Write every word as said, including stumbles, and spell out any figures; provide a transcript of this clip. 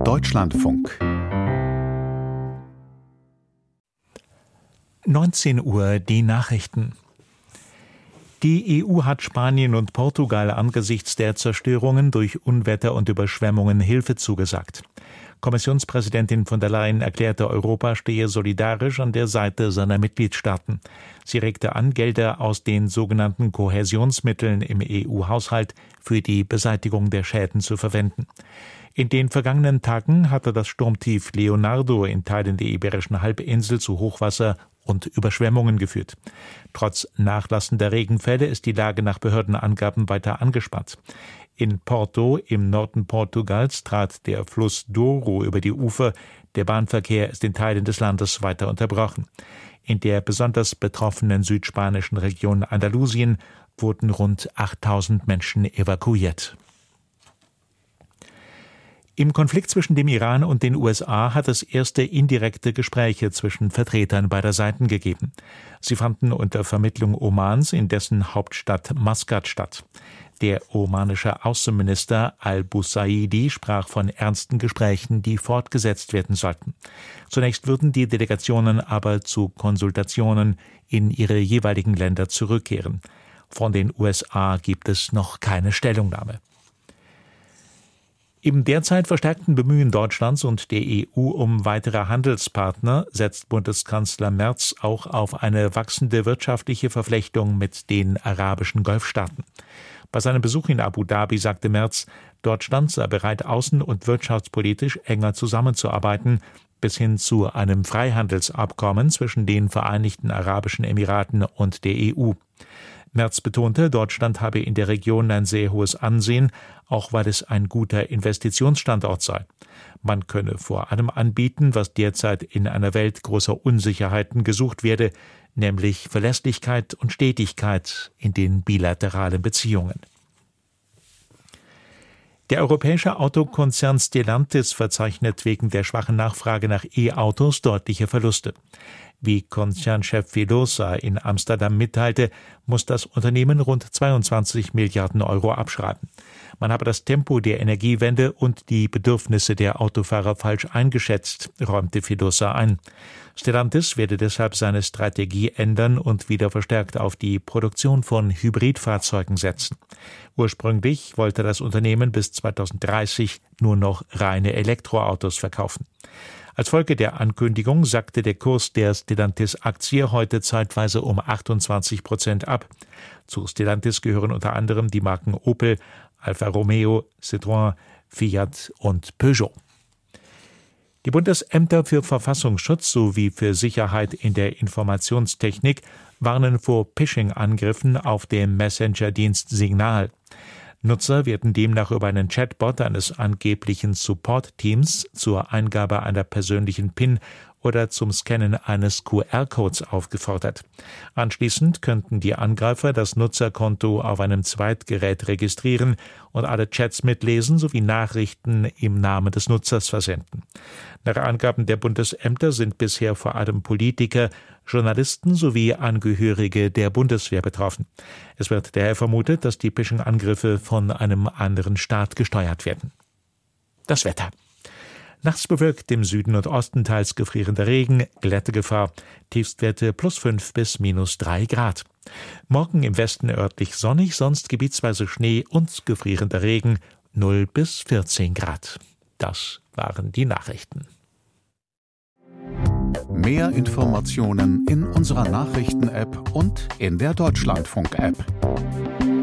Deutschlandfunk. neunzehn Uhr, die Nachrichten. Die E U hat Spanien und Portugal angesichts der Zerstörungen durch Unwetter und Überschwemmungen Hilfe zugesagt. Kommissionspräsidentin von der Leyen erklärte, Europa stehe solidarisch an der Seite seiner Mitgliedstaaten. Sie regte an, Gelder aus den sogenannten Kohäsionsmitteln im E U-Haushalt für die Beseitigung der Schäden zu verwenden. In den vergangenen Tagen hatte das Sturmtief Leonardo in Teilen der Iberischen Halbinsel zu Hochwasser und Überschwemmungen geführt. Trotz nachlassender Regenfälle ist die Lage nach Behördenangaben weiter angespannt. In Porto, im Norden Portugals, trat der Fluss Douro über die Ufer. Der Bahnverkehr ist in Teilen des Landes weiter unterbrochen. In der besonders betroffenen südspanischen Region Andalusien wurden rund achttausend Menschen evakuiert. Im Konflikt zwischen dem Iran und den U S A hat es erste indirekte Gespräche zwischen Vertretern beider Seiten gegeben. Sie fanden unter Vermittlung Omans in dessen Hauptstadt Maskat statt. Der omanische Außenminister al-Busaidi sprach von ernsten Gesprächen, die fortgesetzt werden sollten. Zunächst würden die Delegationen aber zu Konsultationen in ihre jeweiligen Länder zurückkehren. Von den U S A gibt es noch keine Stellungnahme. Im derzeit verstärkten Bemühen Deutschlands und der E U um weitere Handelspartner setzt Bundeskanzler Merz auch auf eine wachsende wirtschaftliche Verflechtung mit den arabischen Golfstaaten. Bei seinem Besuch in Abu Dhabi sagte Merz, Deutschland sei bereit, außen- und wirtschaftspolitisch enger zusammenzuarbeiten, bis hin zu einem Freihandelsabkommen zwischen den Vereinigten Arabischen Emiraten und der E U. Merz betonte, Deutschland habe in der Region ein sehr hohes Ansehen, auch weil es ein guter Investitionsstandort sei. Man könne vor allem anbieten, was derzeit in einer Welt großer Unsicherheiten gesucht werde, nämlich Verlässlichkeit und Stetigkeit in den bilateralen Beziehungen. Der europäische Autokonzern Stellantis verzeichnet wegen der schwachen Nachfrage nach E-Autos deutliche Verluste. Wie Konzernchef Filosa in Amsterdam mitteilte, muss das Unternehmen rund zweiundzwanzig Milliarden Euro abschreiben. Man habe das Tempo der Energiewende und die Bedürfnisse der Autofahrer falsch eingeschätzt, räumte Filosa ein. Stellantis werde deshalb seine Strategie ändern und wieder verstärkt auf die Produktion von Hybridfahrzeugen setzen. Ursprünglich wollte das Unternehmen bis zweitausenddreißig nur noch reine Elektroautos verkaufen. Als Folge der Ankündigung sackte der Kurs der Stellantis-Aktie heute zeitweise um achtundzwanzig Prozent ab. Zu Stellantis gehören unter anderem die Marken Opel, Alfa Romeo, Citroën, Fiat und Peugeot. Die Bundesämter für Verfassungsschutz sowie für Sicherheit in der Informationstechnik warnen vor Phishing-Angriffen auf dem Messenger-Dienst Signal. Nutzer werden demnach über einen Chatbot eines angeblichen Support-Teams zur Eingabe einer persönlichen PIN oder zum Scannen eines Q R-Codes aufgefordert. Anschließend könnten die Angreifer das Nutzerkonto auf einem Zweitgerät registrieren und alle Chats mitlesen sowie Nachrichten im Namen des Nutzers versenden. Nach Angaben der Bundesämter sind bisher vor allem Politiker, Journalisten sowie Angehörige der Bundeswehr betroffen. Es wird daher vermutet, dass die Phishing-Angriffe von einem anderen Staat gesteuert werden. Das Wetter. Nachts bewölkt, im Süden und Osten teils gefrierender Regen, Glättegefahr, Tiefstwerte plus fünf bis minus drei Grad. Morgen im Westen örtlich sonnig, sonst gebietsweise Schnee und gefrierender Regen, null bis vierzehn Grad. Das waren die Nachrichten. Mehr Informationen in unserer Nachrichten-App und in der Deutschlandfunk-App.